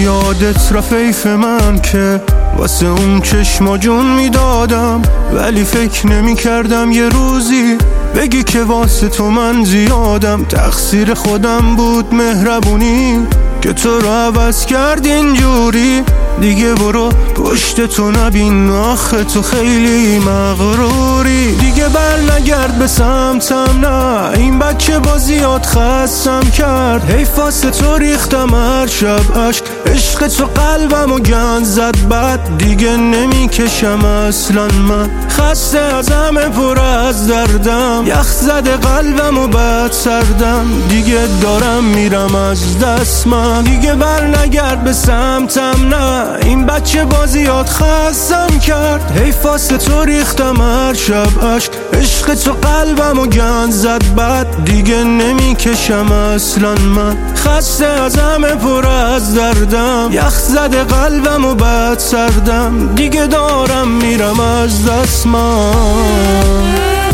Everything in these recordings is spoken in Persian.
یادت رفیف من که واسه اون چشم و جون میدادم، ولی فکر نمی کردم یه روزی بگی که واسه تو من زیادم. تقصیر خودم بود مهربونی که تو رو عوض کرد اینجوری. دیگه برو پشت تو نبین، آخه تو خیلی مغروری. دیگه بر نگرد به سمتم، نه این بچه با زیاد خستم کرد. حیف واسه تو ریختم هر شب عشق، عشق تو قلبم و گند زد بد. دیگه نمیکشم اصلا من، خسته از همه پر از دردم. یخ زده قلبم و بد سردم، دیگه دارم میرم از دست من. دیگه بر نگرد به سمتم، نه این بچه با زیاد خستم کرد. حیف واسه تو ریختم هر شب عشق، عشق تو قلبم و گند زد بد. دیگه نمیکشم اصلا من، خسته از همه پر از دردم. یخ زده قلبم و بد سردم، دیگه دارم میرم از دست من.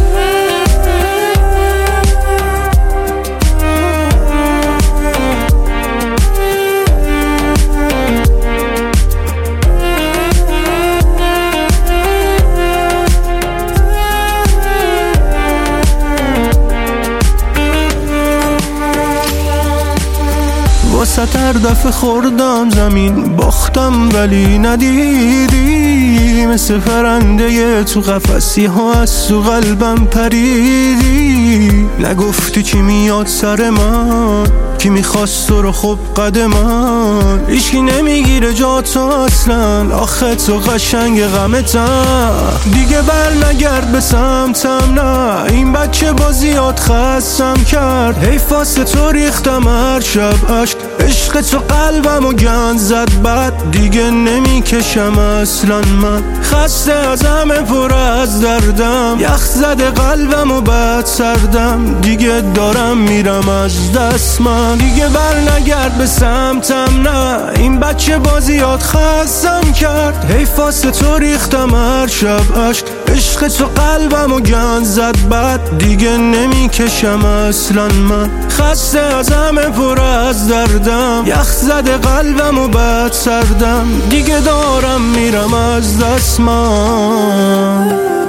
واسه هر دفعه خوردم زمین، باختم ولی ندیدی. مثل پرنده تو قفسی ها از تو قلبم پریدی. نگفتی چی میاد سر من، کی میخواست تو رو خب قد من. هیچکی نمیگیره جا تو اصلا، آخه تو قشنگ غمتم. دیگه بر نگرد به سمتم، نه این بچه با زیاد خستم کرد. حیف واسه تو ریختم هر شب عشق، عشق تو قلبم و گند زد بد. دیگه نمیکشم اصلا من، خسته از همه پر از دردم. یخ زده قلبم و بد سردم، دیگه دارم میرم از دست من. دیگه بر نگرد به سمتم، نه این بچه با زیاد خستم کرد. حیف واسه تو ریختم هر شب عشق، عشق تو قلبم و گند زد بد. دیگه نمیکشم اصلا من، خسته از همه پر از دردم. یخ زده قلبم و بد سردم، دیگه دارم میرم از دست من.